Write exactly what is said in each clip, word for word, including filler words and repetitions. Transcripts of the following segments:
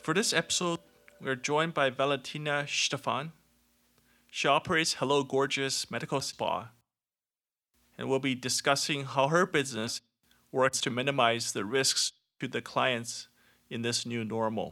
For this episode, we're joined by Valentina Stefan. She operates Hello Gorgeous Medical Spa, and we'll be discussing how her business works to minimize the risks to the clients in this new normal.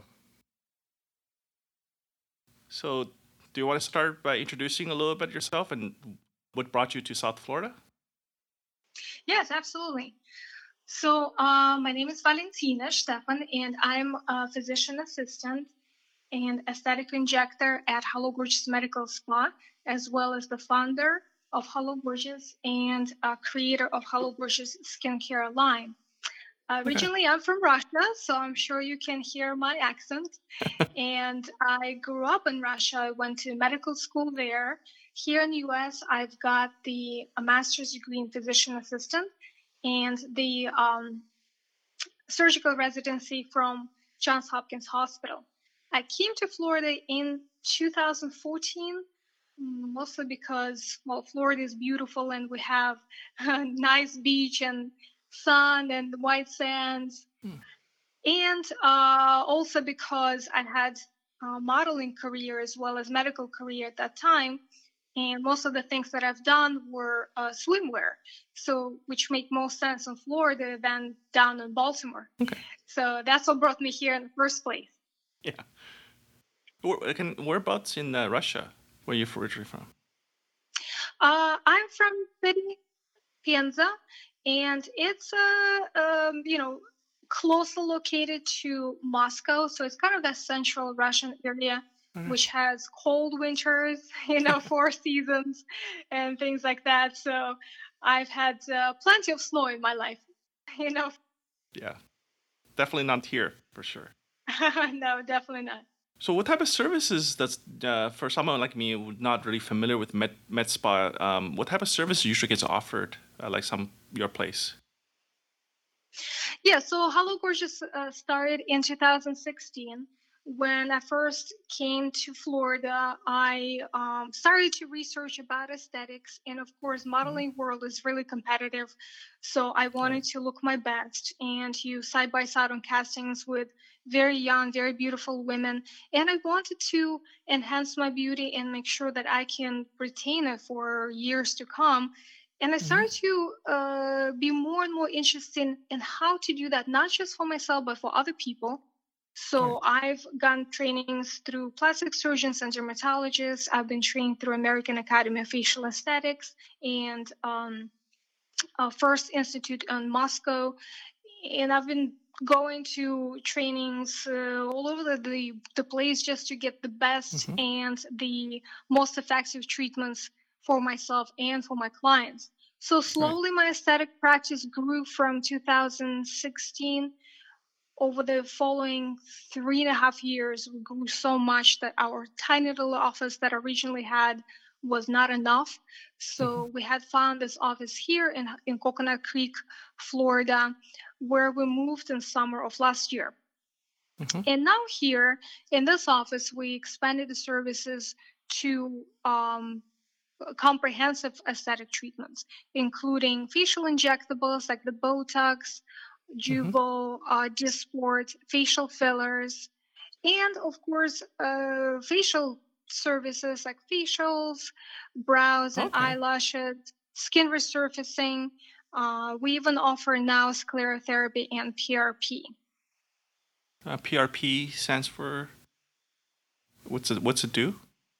So, do you want to start by introducing a little bit yourself and what brought you to South Florida? Yes, absolutely. So, uh, my name is Valentina Stefan, and I'm a physician assistant and aesthetic injector at Hello Gorgeous Medical Spa, as well as the founder of Hello Gorgeous and a creator of Hello Gorgeous skincare line. Uh, Okay. originally, I'm from Russia, so I'm sure you can hear my accent. And I grew up in Russia. I went to medical school there. Here in the U S, I've got the a master's degree in physician assistant and the um, surgical residency from Johns Hopkins Hospital. I came to Florida in two thousand fourteen, mostly because, well, Florida is beautiful and we have a nice beach and sun and white sands. Hmm. And uh, also because I had a modeling career as well as medical career at that time. And most of the things that I've done were uh, swimwear, so which make more sense in Florida than down in Baltimore. Okay. So that's what brought me here in the first place. Yeah. Where, can, whereabouts in uh, Russia were you originally from? Uh, I'm from city Penza, and it's uh, um, you know closely located to Moscow, so it's kind of that central Russian area, Mhm. which has cold winters, you know, four seasons and things like that. So I've had uh, plenty of snow in my life, you know. Yeah. Definitely not here, for sure. No, definitely not. So, what type of services that's uh, for someone like me who's not really familiar with med, med spa? Um, what type of service usually gets offered, uh, like some your place? Yeah, so Hello Gorgeous uh, started in two thousand sixteen. When I first came to Florida, I um, started to research about aesthetics, and of course, Mhm. modeling world is really competitive. So I Right. wanted to look my best and you side by side on castings with very young, very beautiful women, and I wanted to enhance my beauty and make sure that I can retain it for years to come. And I Hmm. started to uh, be more and more interested in, in how to do that, not just for myself, but for other people. Right. So I've gone trainings through plastic surgeons and dermatologists. I've been trained through American Academy of Facial Aesthetics and um, uh, First Institute in Moscow. And I've been going to trainings uh, all over the, the, the place just to get the best Hmm. and the most effective treatments for myself and for my clients. So Right. slowly my aesthetic practice grew from two thousand sixteen. Over the following three and a half years, we grew so much that our tiny little office that I originally had was not enough. Hmm. So we had found this office here in, in Coconut Creek, Florida, where we moved in summer of last year. Hmm. And now here in this office, we expanded the services to um, comprehensive aesthetic treatments, including facial injectables like the Botox, Hmm. Jeuveau, uh, Dysport, facial fillers, and of course, uh, facial services like facials, brows and Okay. eyelashes, skin resurfacing. Uh, we even offer now sclerotherapy and P R P. Uh, P R P stands for what's it? What's it do?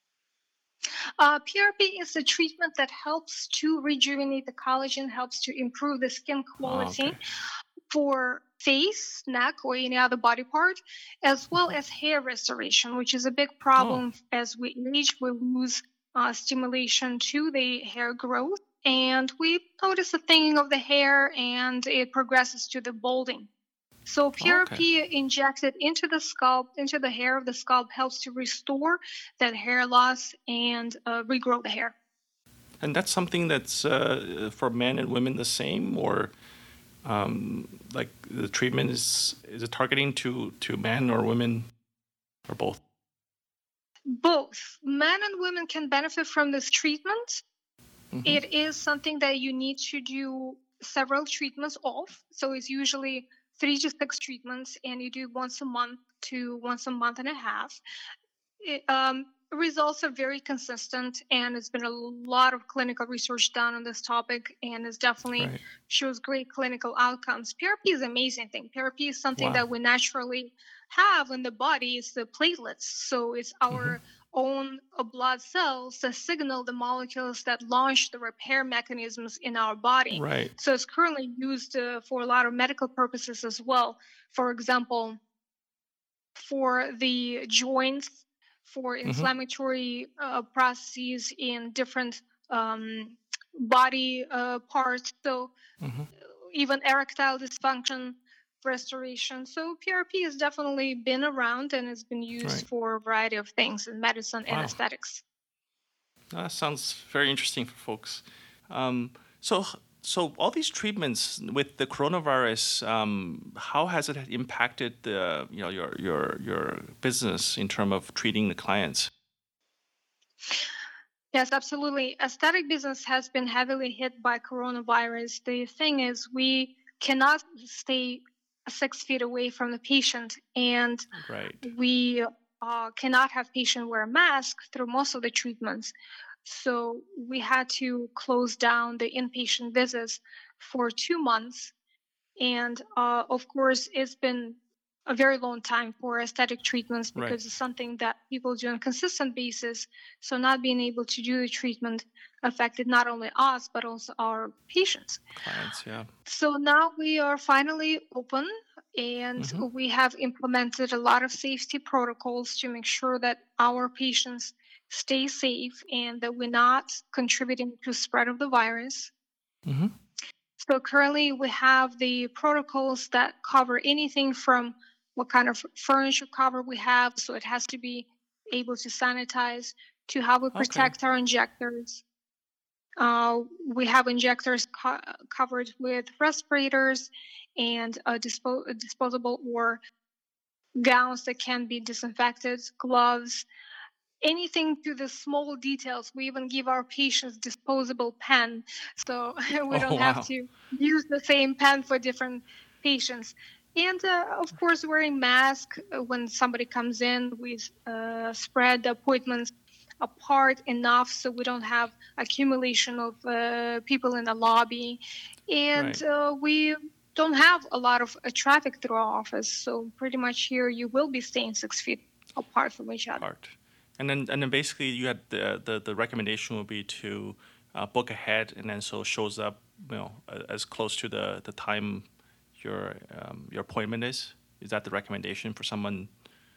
Uh, P R P is a treatment that helps to rejuvenate the collagen, helps to improve the skin Oh, quality okay. for face, neck, or any other body part, as well Hmm. as hair restoration, which is a big Oh. problem as we age. We lose uh, stimulation to the hair growth, and we notice a thinning of the hair, and it progresses to the balding. So Okay. P R P injected into the scalp, into the hair of the scalp, helps to restore that hair loss and uh, regrow the hair. And that's something that's uh, for men and women the same, or um, like the treatment is is it targeting to to men or women or both? Both men and women can benefit from this treatment. Hmm. It is something that you need to do several treatments of. So it's usually three to six treatments, and you do once a month to once a month and a half. It, um, results are very consistent, and there's been a lot of clinical research done on this topic, and it definitely Right. shows great clinical outcomes. P R P is an amazing thing. P R P is something Wow. that we naturally have in the body. It's the platelets, so it's Mm-hmm. our own uh, blood cells that signal the molecules that launch the repair mechanisms in our body. Right. So it's currently used uh, for a lot of medical purposes as well. For example, for the joints, for Mm-hmm. inflammatory uh, processes in different um, body uh, parts. So Mm-hmm. even erectile dysfunction restoration. So P R P has definitely been around and has been used Right. for a variety of things in medicine and Wow. aesthetics. That sounds very interesting for folks. Um, so, so all these treatments with the coronavirus, um, how has it impacted the, you know, your your your business in terms of treating the clients? Yes, absolutely. Aesthetic business has been heavily hit by coronavirus. The thing is, we cannot stay six feet away from the patient, and Right. we uh, cannot have patient wear a mask through most of the treatments. So we had to close down the inpatient visits for two months. And uh, of course, it's been a very long time for aesthetic treatments Right. because it's something that people do on a consistent basis. So not being able to do the treatment affected not only us, but also our patients. Clients. Yeah. So now we are finally open, and Mm-hmm. we have implemented a lot of safety protocols to make sure that our patients stay safe and that we're not contributing to spread of the virus. Mm-hmm. So currently we have the protocols that cover anything from what kind of furniture cover we have. So it has to be able to sanitize, to how we Okay. protect our injectors. Uh, we have injectors co- covered with respirators and uh, dispo- disposable or gowns that can be disinfected, gloves, anything to the small details. We even give our patients disposable pen, so we Oh don't have wow. to use the same pen for different patients. And uh, of course, wearing mask uh, when somebody comes in, we uh, spread the appointments apart enough so we don't have accumulation of uh, people in the lobby, and Right. uh, we don't have a lot of uh, traffic through our office. So pretty much here, you will be staying six feet apart from each other. Part. And then and then basically you had the the, the recommendation would be to uh, book ahead, and then so it shows up, you know, a- as close to the the time your um, your appointment is. Is that the recommendation for someone?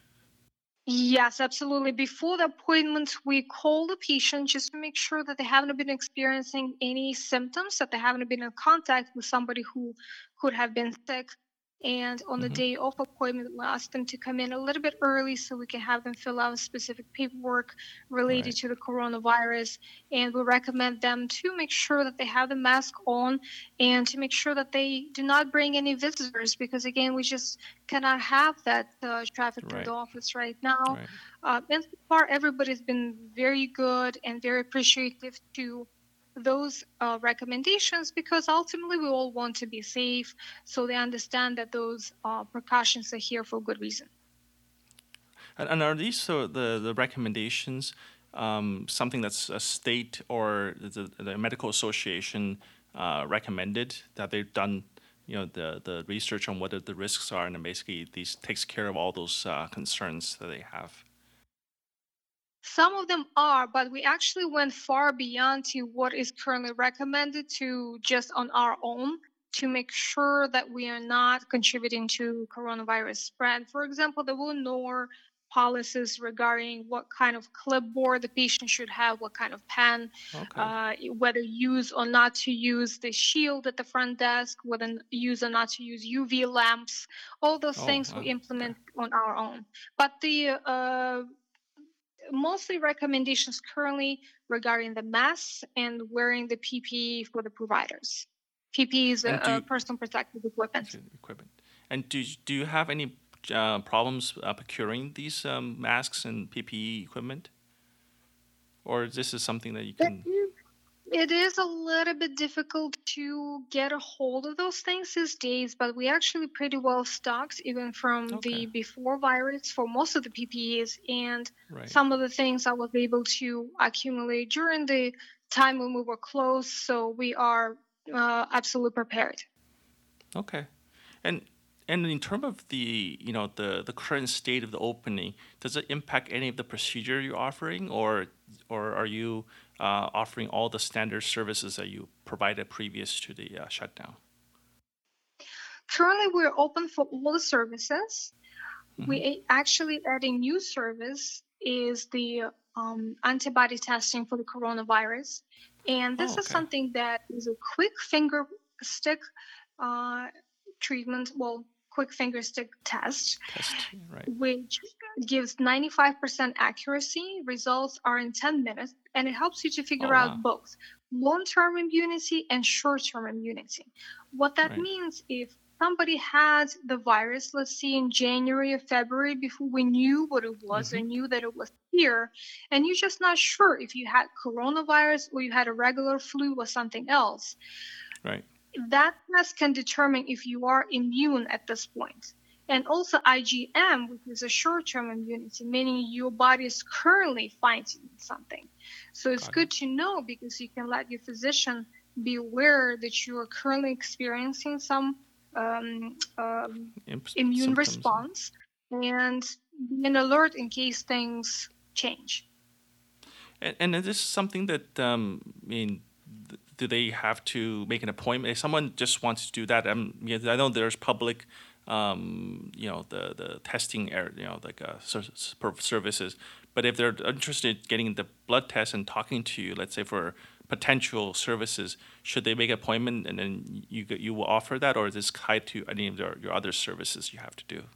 Yes, absolutely. Before the appointment, we call the patient just to make sure that they haven't been experiencing any symptoms, that they haven't been in contact with somebody who could have been sick. And on the Mm-hmm. day of appointment, we ask them to come in a little bit early so we can have them fill out specific paperwork related Right. to the coronavirus. And we recommend them to make sure that they have the mask on and to make sure that they do not bring any visitors because, again, we just cannot have that uh, traffic through the Right. office right now. Right. Uh, and so far, everybody's been very good and very appreciative to those uh, recommendations because ultimately we all want to be safe. So they understand that those uh, precautions are here for good reason. And, and are these so the the recommendations um, something that's a state or the, the medical association uh, recommended that they've done, you know, the the research on what the risks are, and then basically these takes care of all those uh, concerns that they have. Some of them are, but we actually went far beyond to what is currently recommended to just on our own to make sure that we are not contributing to coronavirus spread. For example, there were no policies regarding what kind of clipboard the patient should have, what kind of pen, Okay. uh, whether use or not to use the shield at the front desk, whether use or not to use U V lamps. All those Oh, things we wow. Okay. implement on our own. But the uh, mostly recommendations currently regarding the masks and wearing the P P E for the providers. P P E is a, And do a personal protective equipment. equipment. And do do you have any uh, problems uh, procuring these um, masks and P P E equipment, or this is something that you can? It is a little bit difficult to get a hold of those things these days, but we actually pretty well stocked even from Okay, the before virus for most of the P P Es, and right. some of the things I was able to accumulate during the time when we were closed. So we are uh, absolutely prepared. Okay. And and in terms of the, you know, the the current state of the opening, does it impact any of the procedure you're offering, or or are you uh, offering all the standard services that you provided previous to the uh, shutdown? Currently, we're open for all the services. We Hmm. a- actually add a new service is the um, antibody testing for the coronavirus, and Oh, this is okay. something that is a quick finger stick uh, treatment. Well, quick finger stick test, Test, right. which gives ninety-five percent accuracy. Results are in ten minutes, and it helps you to Oh, figure wow. out both long-term immunity and short-term immunity. What that Right. means, if somebody had the virus, let's see, in January or February, before we knew what it was Hmm. and knew that it was here, and you're just not sure if you had coronavirus or you had a regular flu or something else, Right. that test can determine if you are immune at this point. And also I G M, which is a short-term immunity, meaning your body is currently fighting something. So it's Got it. good to know because you can let your physician be aware that you are currently experiencing some um, um, Imp- immune symptoms. response and be an alert in case things change. And, and is this something that, um, I mean, th- do they have to make an appointment? If someone just wants to do that, um, yeah, I know there's public, um, you know, the the testing area, you know, like uh, ser- ser- services. But if they're interested in getting the blood test and talking to you, let's say for potential services, should they make an appointment and then you get- you will offer that, or is this tied to any of your, your other services you have to do?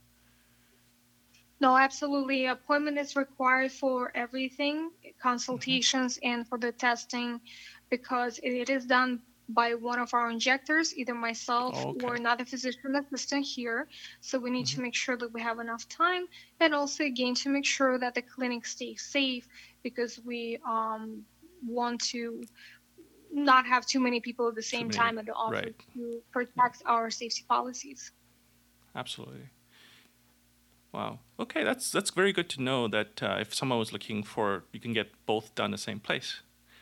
No, absolutely. Appointment is required for everything, Hmm. consultations and for the testing, because it is done by one of our injectors, either myself Oh, or okay. another physician assistant here. So we need Hmm. to make sure that we have enough time, and also again to make sure that the clinic stays safe, because we um, want to not have too many people at the Too same many, time at the right? office to Yeah, protect our safety policies. absolutely. Wow. Okay, that's that's very good to know that uh, if someone was looking for, you can get both done the same place.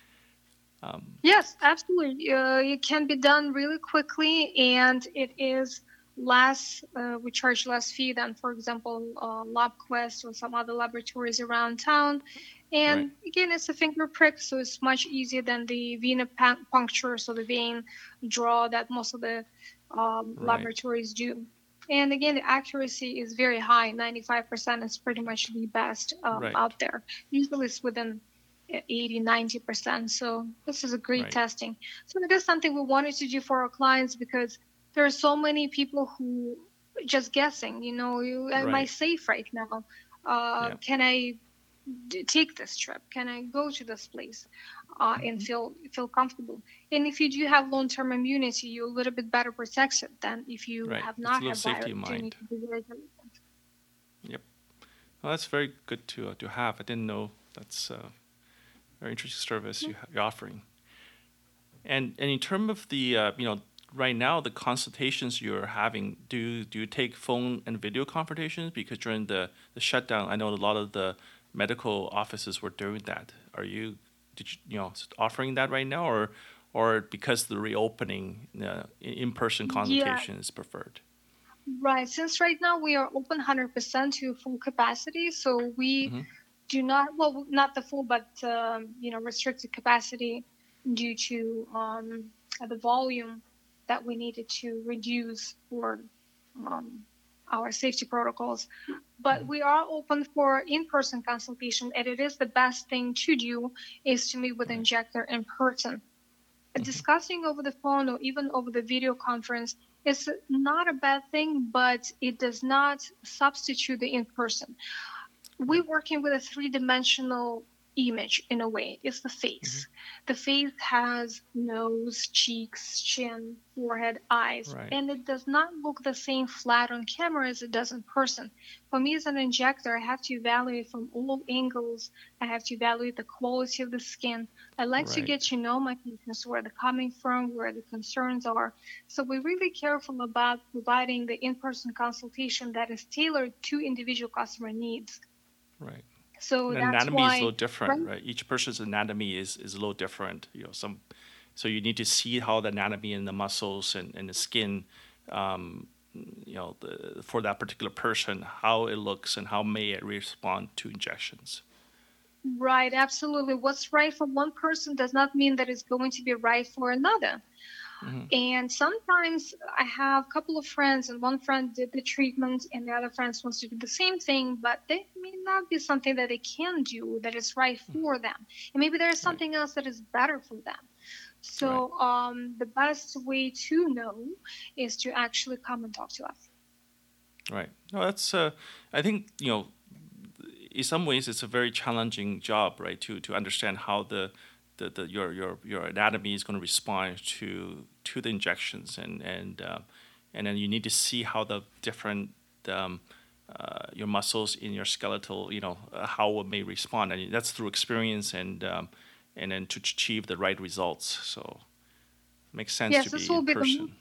Um, Yes, absolutely. Uh, it can be done really quickly, and it is less. Uh, we charge less fee than, for example, uh, LabQuest or some other laboratories around town. right, And again, it's a finger prick, so it's much easier than the vena pun- puncture, so the vein draw that most of the um, right, laboratories do. And again, the accuracy is very high. ninety-five percent is pretty right, much the best um, right, out there. Usually it's within eighty, ninety percent. So this is a great right, testing. So it is something we wanted to do for our clients because there are so many people who just guessing, you know, you, am I right. safe right now? Uh, Yeah. can I d- take this trip? Can I go to this place uh, and Hmm. feel feel comfortable? And if you do have long-term immunity, you're a little bit better protected than if you Right. have It's a not little had safety virus. in You need mind. to be very diligent. Yep. Well, that's very good to uh, to have. I didn't know that's a very interesting service you ha- you're offering. And and in terms of the uh, you know right now the consultations you're having, do you, do you take phone and video consultations? Because during the, the shutdown, I know a lot of the medical offices were doing that. Are you did you you know offering that right now, or or because the reopening, uh, in person Yeah, consultation is preferred? right. Since right now we are open one hundred percent to full capacity, so we Hmm. do not, well, not the full, but um, you know, restricted capacity due to um, the volume that we needed to reduce for um, our safety protocols. But Hmm. we are open for in-person consultation, and it is the best thing to do is to meet with the Right. injector in person. Hmm. Discussing over the phone or even over the video conference is not a bad thing, but it does not substitute the in person. We're Right. working with a three dimensional image in a way. It's the face. Mm-hmm. The face has nose, cheeks, chin, forehead, eyes, Right. and it does not look the same flat on camera as it does in person. For me as an injector, I have to evaluate from all angles. I have to evaluate the quality of the skin. I like to Right. get to know my patients, where they're coming from, where the concerns are. So we're really careful about providing the in-person consultation that is tailored to individual customer needs. Right. So And that's anatomy is a why, little different, right? right? Each person's anatomy is, is a little different. You know, some so you need to see how the anatomy and the muscles and, and the skin, um, you know, the, for that particular person, how it looks and how may it respond to injections. Right, absolutely. What's right for one person does not mean that it's going to be right for another. Mm-hmm. And sometimes I have a couple of friends, and one friend did the treatment, and the other friend wants to do the same thing, but they may not be something that they can do that is right for them. And maybe there is Right. something else that is better for them. Right. So um, the best way to know is to actually come and talk to us. Right. No, that's. Uh, I think you know, in some ways, it's a very challenging job, right? To to understand how the, the, the your your your anatomy is going to respond to to the injections, and and uh, and then you need to see how the different um, uh, your muscles in your skeletal, you know, uh, how it may respond, and that's through experience and um, and then to achieve the right results. So it makes sense Yes, to this be will in be the person.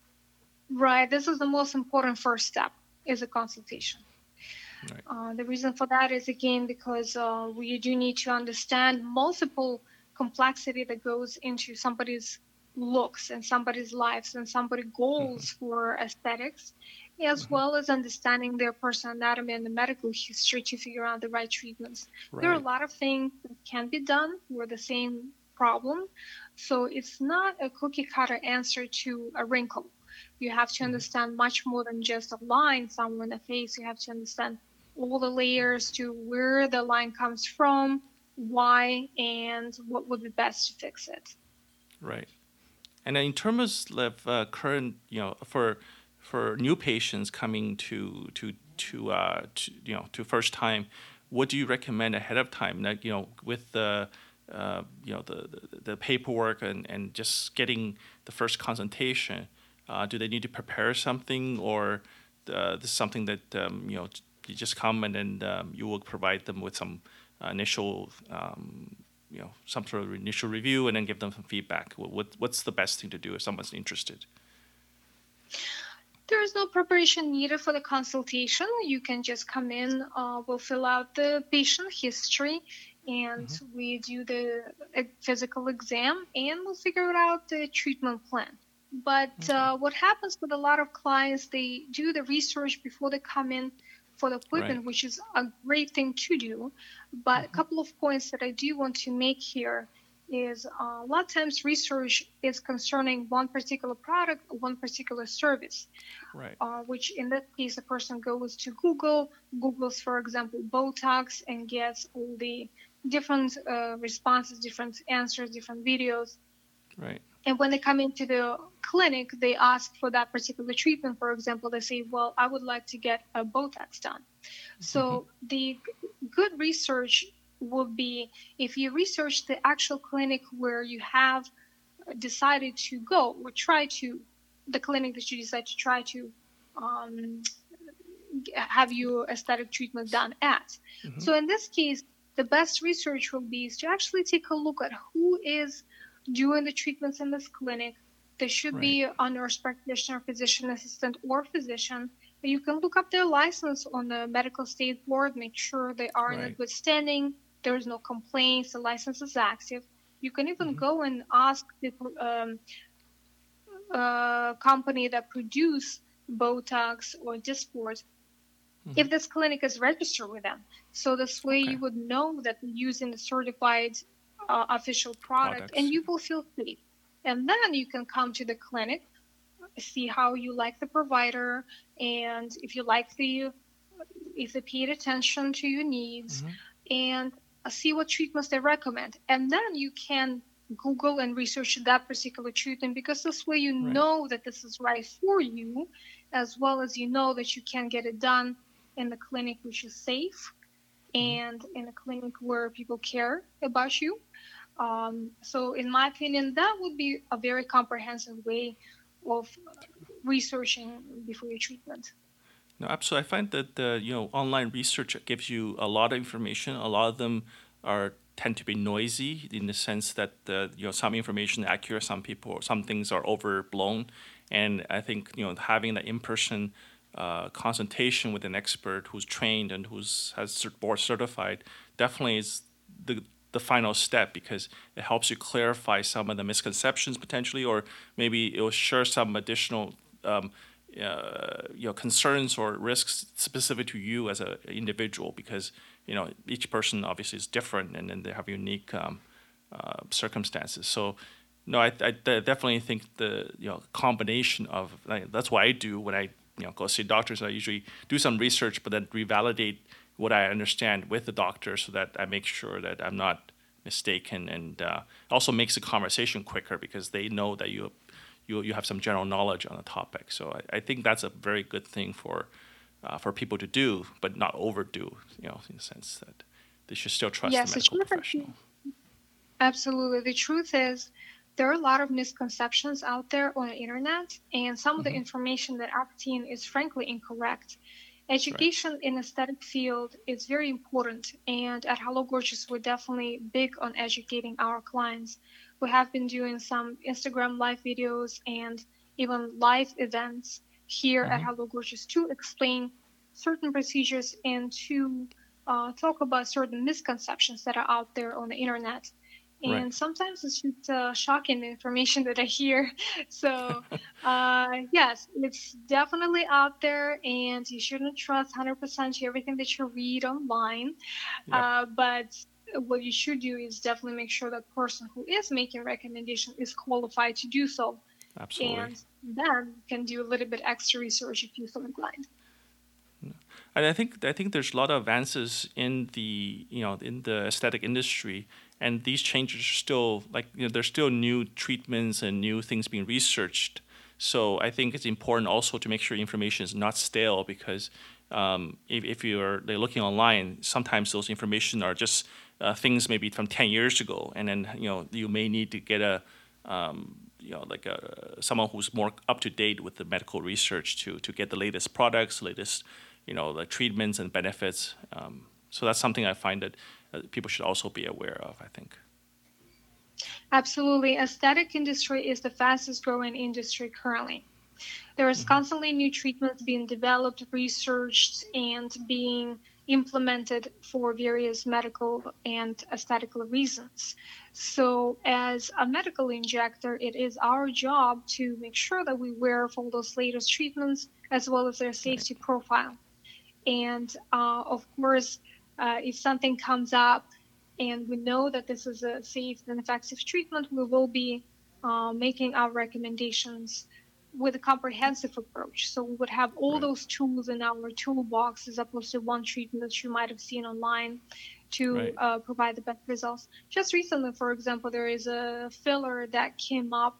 right. This is the most important first step, is a consultation. Right. Uh, the reason for that is, again, because uh, we do need to understand multiple complexity that goes into somebody's looks and somebody's lives and somebody's goals Mm-hmm. for aesthetics, as Mm-hmm. well as understanding their personal anatomy and the medical history to figure out the right treatments. There are a Right. lot of things that can be done for the same problem. So it's not a cookie cutter answer to a wrinkle. You have to Mm-hmm. understand much more than just a line somewhere in the face. You have to understand all the layers to where the line comes from, why, and what would be best to fix it. Right. And in terms of uh, current, you know, for for new patients coming to to to, uh, to you know to first time, what do you recommend ahead of time? Like you know, with the uh, you know the, the the paperwork and and just getting the first consultation, uh, do they need to prepare something, or uh, this is something that um, you know you just come and then um, you will provide them with some uh, initial um, you know some sort of initial review and then give them some feedback. What, what what's the best thing to do if someone's interested? There is no preparation needed for the consultation. You can just come in, uh, we'll fill out the patient history, and Mm-hmm. we do the uh, physical exam, and we'll figure out the treatment plan. But Okay. uh, what happens with a lot of clients, they do the research before they come in for the Right. appointment, which is a great thing to do. But a Mm-hmm. couple of points that I do want to make here is uh, a lot of times research is concerning one particular product or one particular service, Right. uh, which in this case, a person goes to Google, Googles, for example, Botox, and gets all the different uh, responses, different answers, different videos. Right. And when they come into the clinic, they ask for that particular treatment. For example, they say, well, I would like to get a Botox done. Mm-hmm. So the good research would be if you research the actual clinic where you have decided to go or try to, the clinic that you decide to try to um, have your aesthetic treatment done at. Mm-hmm. So in this case, the best research will be is to actually take a look at who is doing the treatments in this clinic. There should Right. be a nurse practitioner, physician assistant, or physician. You can look up their license on the medical state board, make sure they are in Right. good standing, there is no complaints, the license is active. You can even Mm-hmm. go and ask the um, uh, company that produce Botox or Dysport Mm-hmm. if this clinic is registered with them. So this way Okay. you would know that you're using the certified uh, official product, and Products. you will feel safe. And then you can come to the clinic, see how you like the provider, and if you like the, if they paid attention to your needs, Mm-hmm. and see what treatments they recommend. And then you can Google and research that particular treatment, because this way you Right. know that this is right for you, as well as you know that you can get it done in the clinic, which is safe and in a clinic where people care about you. Um, so, in my opinion, that would be a very comprehensive way of researching before your treatment. No, absolutely. I find that the you know online research gives you a lot of information. A lot of them are tend to be noisy in the sense that the you know some information is accurate, some people some things are overblown, and I think you know having that in person uh, consultation with an expert who's trained and who's has cert- board certified definitely is the the final step because it helps you clarify some of the misconceptions potentially, or maybe it will share some additional um, uh, you know concerns or risks specific to you as an individual because you know each person obviously is different and then they have unique um, uh, circumstances. So no, I, I definitely think the you know combination of like, that's what I do when I you know go see doctors. I usually do some research, but then revalidate what I understand with the doctor so that I make sure that I'm not mistaken, and uh, also makes the conversation quicker because they know that you you you have some general knowledge on the topic. So I, I think that's a very good thing for uh, for people to do, but not overdo. You know, in the sense that they should still trust the Yes, the medical truth is, professional. absolutely. The truth is, there are a lot of misconceptions out there on the internet, and some of the Hmm. information that I've seen is frankly incorrect. Right. Education in aesthetic field is very important, and at Hello Gorgeous, we're definitely big on educating our clients. We have been doing some Instagram live videos and even live events here at Hmm. Hello Gorgeous to explain certain procedures and to uh, talk about certain misconceptions that are out there on the internet. Right. And sometimes it's just uh, shocking the information that I hear. So, uh, yes, it's definitely out there, and you shouldn't trust one hundred percent to everything that you read online. Yep. Uh, but what you should do is definitely make sure that person who is making recommendation is qualified to do so. Absolutely. And then you can do a little bit extra research if you feel inclined. And I think I think there's a lot of advances in the you know in the aesthetic industry, and these changes are still like you know there's still new treatments and new things being researched. So I think it's important also to make sure information is not stale because um, if if you're like, looking online, sometimes those information are just uh, things maybe from ten years ago, and then you know you may need to get a um, you know like a, someone who's more up to date with the medical research to to get the latest products, latest you know the treatments and benefits. Um, so that's something I find that uh, people should also be aware of, I think. Absolutely. Aesthetic industry is the fastest growing industry currently. There is Hmm. constantly new treatments being developed, researched, and being implemented for various medical and aesthetical reasons. So, as a medical injector, it is our job to make sure that we aware of all those latest treatments as well as their Right. safety profile. And uh, of course, uh, if something comes up and we know that this is a safe and effective treatment, we will be uh, making our recommendations with a comprehensive approach. So we would have all Right. those tools in our toolbox as opposed to one treatment that you might have seen online to Right. uh, provide the best results. Just recently, for example, there is a filler that came up,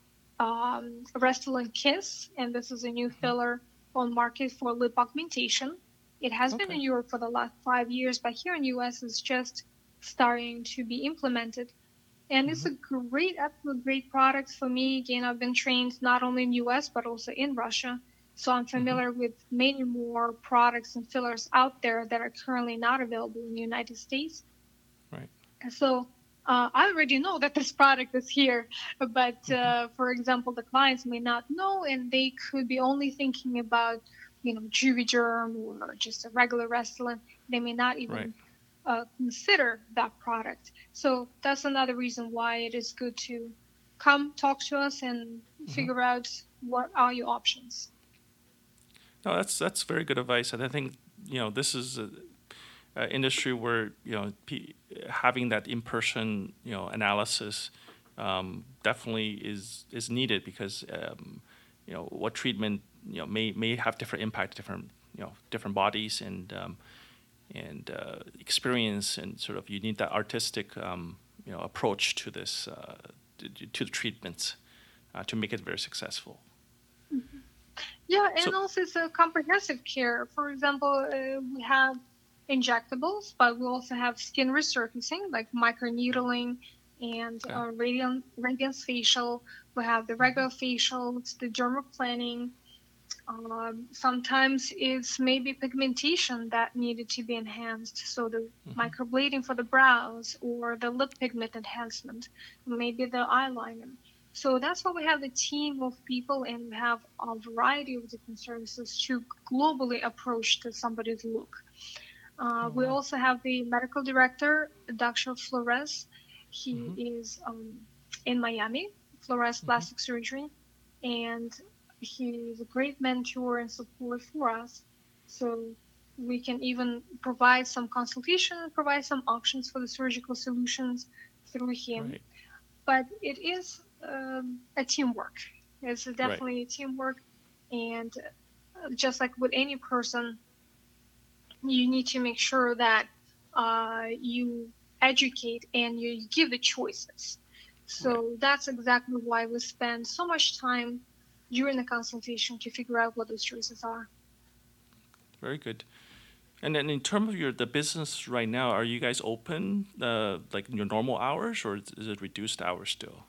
um, Restylane Kiss, and this is a new filler on market for lip augmentation. It has been Okay. in Europe for the last five years, but here in U S it's just starting to be implemented. And it's Hmm. a great, absolute great product for me. Again, I've been trained not only in U S but also in Russia. So I'm Hmm. familiar with many more products and fillers out there that are currently not available in the United States. Right. So uh, I already know that this product is here, but Hmm. uh, for example, the clients may not know, and they could be only thinking about, you know, Juvederm or just a regular Restylane. They may not Right. even uh, consider that product. So that's another reason why it is good to come talk to us and Hmm. figure out what are your options. No, that's that's very good advice, and I think you know this is a, a industry where you know p- having that in-person you know analysis um, definitely is is needed because um, you know what treatment you know may may have different impact, different you know different bodies and um, and uh, experience, and sort of you need that artistic um, you know approach to this uh, to, to the treatments uh, to make it very successful. Yeah, So and also it's a comprehensive care. For example, uh, we have injectables, but we also have skin resurfacing like microneedling and Okay. uh, radiant, radiance facial. We have the regular facials, the dermaplaning. Um, sometimes it's maybe pigmentation that needed to be enhanced. So the Mm-hmm. microblading for the brows or the lip pigment enhancement, maybe the eyeliner. So that's why we have a team of people and we have a variety of different services to globally approach to somebody's look. Uh, Oh, we wow. also have the medical director, doctor Flores. He Mm-hmm. is um, in Miami, Flores Mm-hmm. Plastic Surgery, and he is a great mentor and support for us. So we can even provide some consultation and provide some options for the surgical solutions through him. Right. But it is um, a teamwork. It's Right. definitely a teamwork, and uh, just like with any person, you need to make sure that uh, you educate and you give the choices. Right. So that's exactly why we spend so much time during the consultation to figure out what those choices are. Very good. And then in terms of your the business right now, are you guys open uh, like in your normal hours, or is is it reduced hours still?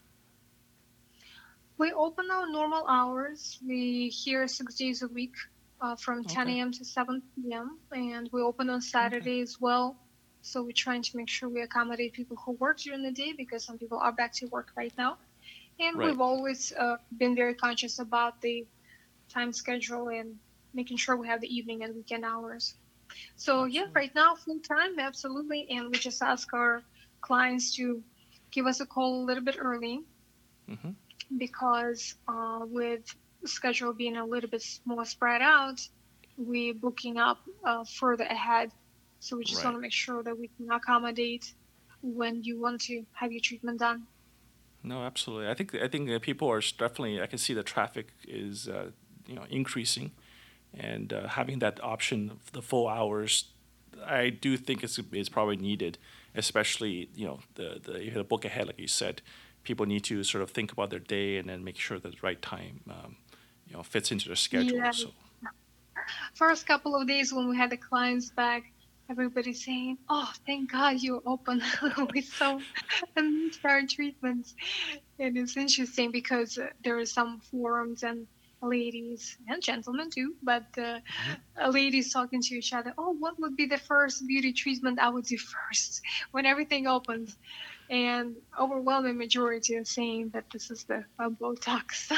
We open our normal hours. We here six days a week uh, from ten Okay. a m to seven p m. And we open on Okay. Saturday as well. So we're trying to make sure we accommodate people who work during the day because some people are back to work right now. And Right. we've always uh, been very conscious about the time schedule and making sure we have the evening and weekend hours. So yeah, Absolutely. right now full time, absolutely. And we just ask our clients to give us a call a little bit early Mm-hmm. because uh, with schedule being a little bit more spread out, we're booking up uh, further ahead. So we just want Right. to make sure that we can accommodate when you want to have your treatment done. No, absolutely. I think I think that people are s- definitely. I can see the traffic is uh, you know increasing, and uh, having that option, of the full hours, I do think is is probably needed, especially you know the the you hit a book ahead like you said, people need to sort of think about their day and then make sure that the right time um, you know fits into their schedule. Yeah, So first couple of days when we had the clients back, everybody saying, "Oh, thank God you're open." We saw and our treatments, and it's interesting because uh, there are some forums and ladies and gentlemen too, but uh, mhm. uh, ladies talking to each other. Oh, what would be the first beauty treatment I would do first when everything opens? And overwhelming majority are saying that this is the uh, Botox.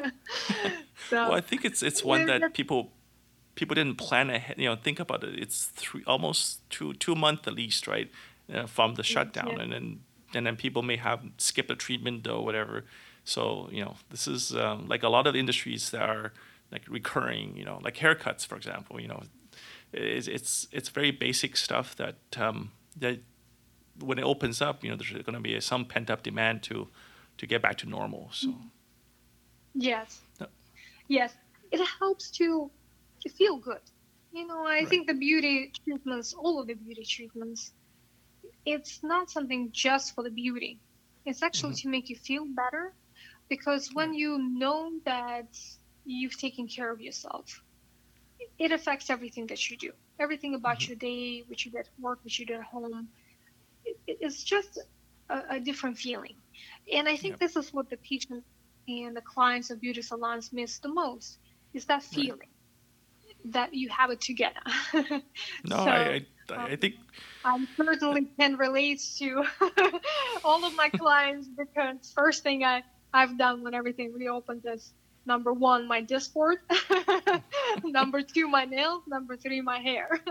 Well, So. I think it's it's one that people people didn't plan ahead. You know, think about it. It's three almost two two months at least, right, uh, from the Yeah. shutdown, and then and then people may have skipped a treatment or whatever. So you know, this is um, like a lot of industries that are like recurring. You know, like haircuts, for example. You know, it's it's, it's very basic stuff that um, that when it opens up, you know, there's going to be some pent up demand to to get back to normal. So Yes. no, Yes. It helps to feel good. You know, I right. think the beauty treatments, all of the beauty treatments, it's not something just for the beauty. It's actually Hmm. to make you feel better because when Right. you know that you've taken care of yourself, it affects everything that you do. Everything about Hmm. your day, what you did at work, what you did at home. It, it's just a, a different feeling. And I think Yep. this is what the patients and the clients of beauty salons miss the most is that Right. feeling that you have it together. No, So I I um, I think I certainly can relate to all of my clients because first thing I, I've done when everything reopened is number one, my Discord, number two, my nails, number three, my hair.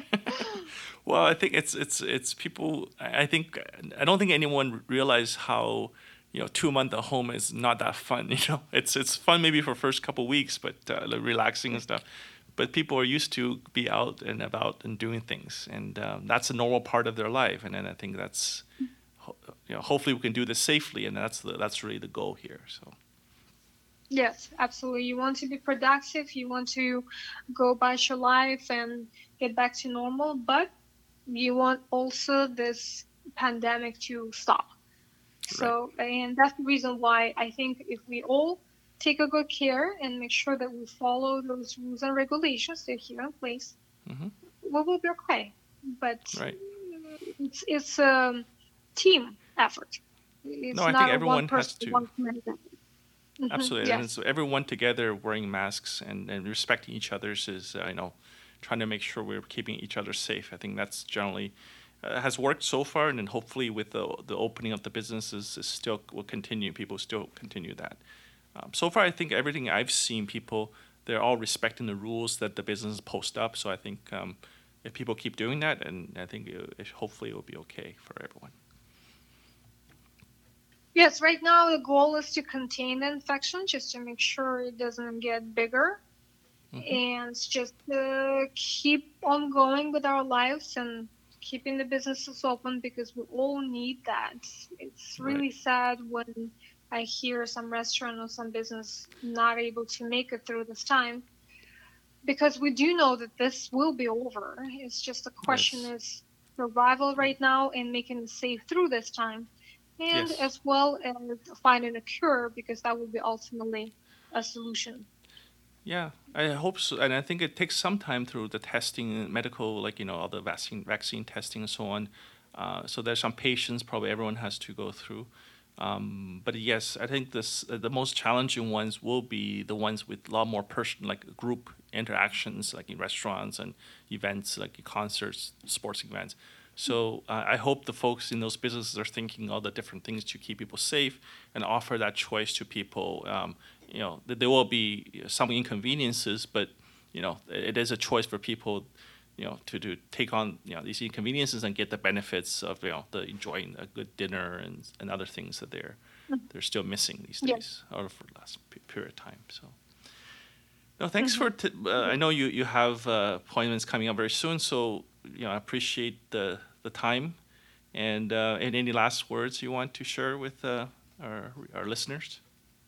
well, I think it's it's it's people. I I think I don't think anyone realize how you know two month at home is not that fun. You know, it's it's fun maybe for first couple weeks, but uh, like relaxing and stuff. But people are used to be out and about and doing things, and um, that's a normal part of their life. And then I think that's ho- you know hopefully we can do this safely, and that's the that's really the goal here. So Yes, absolutely. You want to be productive, you want to go about your life and get back to normal, but you want also this pandemic to stop. right. So, and that's the reason why I think if we all take a good care and make sure that we follow those rules and regulations that are here in place, Hmm. we will be okay. But Right. it's it's a team effort. No, It's I think not a one everyone has person, to. one commitment. Hmm. Absolutely, and Yes. so everyone together wearing masks and, and respecting each other's is, uh, you know, trying to make sure we're keeping each other safe. I think that's generally uh, has worked so far, and then hopefully with the the opening of the businesses, is still will continue. People still continue that. Um, so far, I think everything I've seen, people they're all respecting the rules that the business post up. So I think um, if people keep doing that, and I think it, it, hopefully it will be okay for everyone. Yes, right now the goal is to contain the infection just to make sure it doesn't get bigger Hmm. and just uh, keep on going with our lives and keeping the businesses open because we all need that. It's Right. really sad when I hear some restaurant or some business not able to make it through this time because we do know that this will be over. It's just the question Yes. is survival right now and making it safe through this time, and Yes. as well as finding a cure because that will be ultimately a solution. Yeah, I hope so, and I think it takes some time through the testing, medical, like you know, all the vaccine, vaccine testing, and so on. Uh, so there's some patience probably everyone has to go through. Um, but yes, I think this uh, the most challenging ones will be the ones with a lot more person, like group interactions, like in restaurants and events, like concerts, sports events. So uh, I hope the folks in those businesses are thinking all the different things to keep people safe and offer that choice to people. Um, you know, th- there will be some inconveniences, but you know, it is a choice for people, you know, to, to take on you know these inconveniences and get the benefits of you know the enjoying a good dinner and, and other things that they're they're still missing these Yeah. days or for the last pe- period of time. So. No, thanks Hmm. for. T- uh, I know you you have uh, appointments coming up very soon, so you know I appreciate the the time, and uh, and any last words you want to share with uh, our our listeners.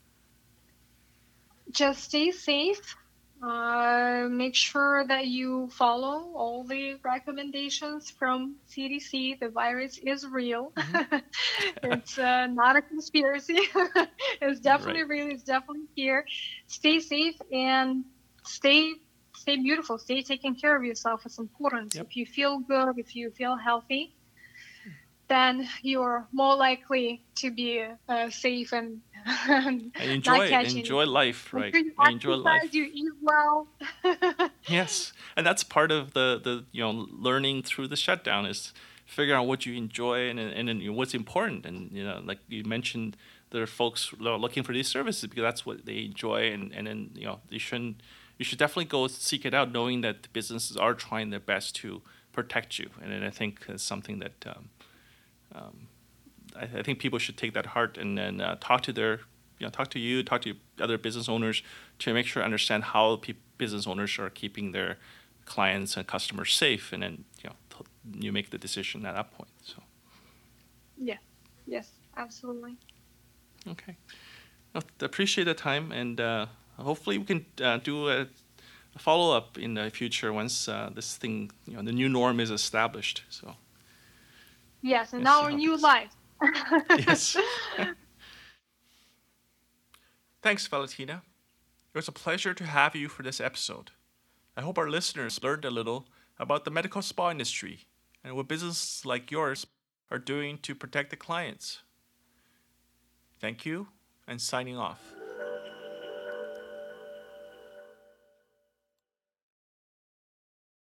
Just stay safe. Uh, make sure that you follow all the recommendations from C D C. The virus is real. Hmm. It's uh, not a conspiracy. It's Right. definitely real. It's definitely here. Stay safe and stay stay beautiful. Stay taking care of yourself. It's important. Yep. If you feel good, if you feel healthy, then you're more likely to be uh, safe and And not enjoy it. catch Enjoy anything. life. Make Right. sure you And enjoy exercise, you life. eat well. Yes, and that's part of the the you know learning through the shutdown is figuring out what you enjoy and and, and what's important. And you know, like you mentioned, there are folks lo- looking for these services because that's what they enjoy, and and then you know you shouldn't you should definitely go seek it out, knowing that the businesses are trying their best to protect you. And then I think it's something that um, um, I, I think people should take that heart and then uh, talk to their, you know, talk to you, talk to other business owners to make sure understand how pe- business owners are keeping their clients and customers safe, and then you know t- you make the decision at that point. So Yeah. Yes, absolutely. okay, well, appreciate the time, and uh, hopefully we can uh, do a, a follow up in the future once uh, this thing, you know, the new norm is established. So Yes, and let's see our how it new goes. life. Yes. Thanks, Valentina. It was a pleasure to have you for this episode. I hope our listeners learned a little about the medical spa industry and what businesses like yours are doing to protect the clients. Thank you, and signing off.